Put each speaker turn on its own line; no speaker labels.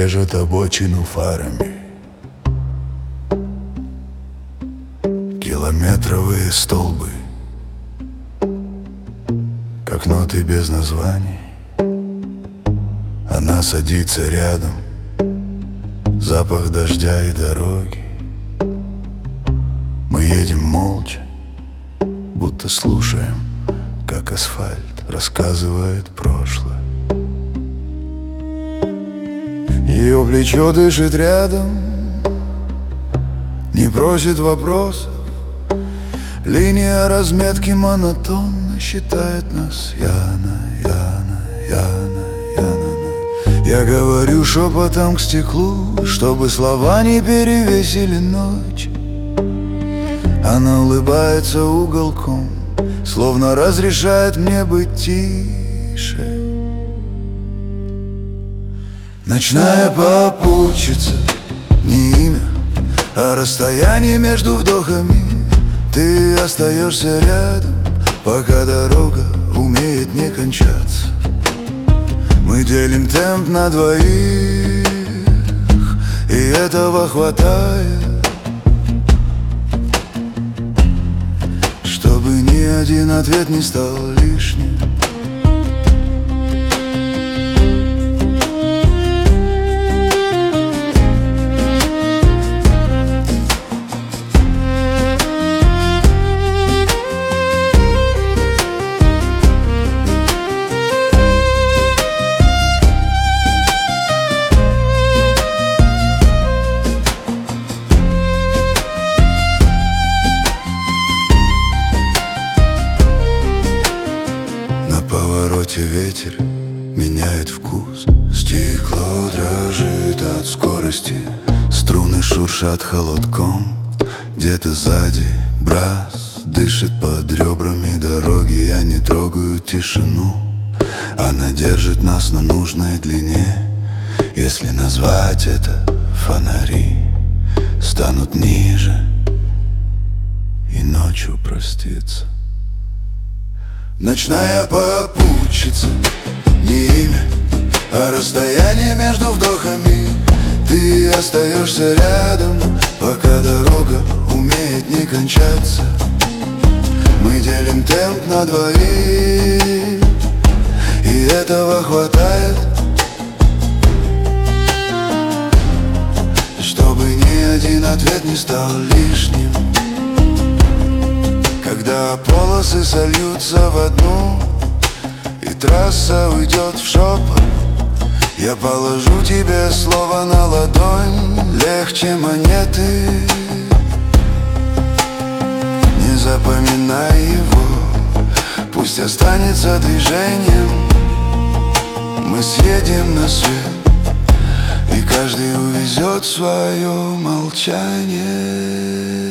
режет обочину фарами. Километровые столбы, как ноты без названий. Она садится рядом, запах дождя и дороги. Мы едем молча, будто слушаем, как асфальт рассказывает прошлое. Ее плечо дышит рядом, не просит вопросов. Линия разметки монотонно считает нас. Яна, Яна, Яна, Яна. Я говорю шепотом к стеклу, чтобы слова не перевесили ночь. Она улыбается уголком, словно разрешает мне быть тише. Ночная попутчица, не имя, а расстояние между вдохами. Ты остаешься рядом, пока дорога умеет не кончаться. Мы делим темп на двоих, и этого хватает, чтобы ни один ответ не стал лишним. На повороте ветер меняет вкус. Стекло дрожит от скорости, струны шуршат холодком. Где-то сзади брас дышит под ребрами дороги. Я не трогаю тишину, она держит нас на нужной длине. Если назвать это фонари, станут ниже, и ночью простится. Ночная попутчица, не имя, а расстояние между вдохами. Ты остаешься рядом, пока дорога умеет не кончаться. Мы делим темп на двоих, и этого хватает, чтобы ни один ответ не стал лишним. Когда полосы сольются в одну, и трасса уйдет в шепот, я положу тебе слово на ладонь, легче монеты. Не запоминай его, пусть останется движением. Мы съедем на свет, и каждый увезет свое молчание.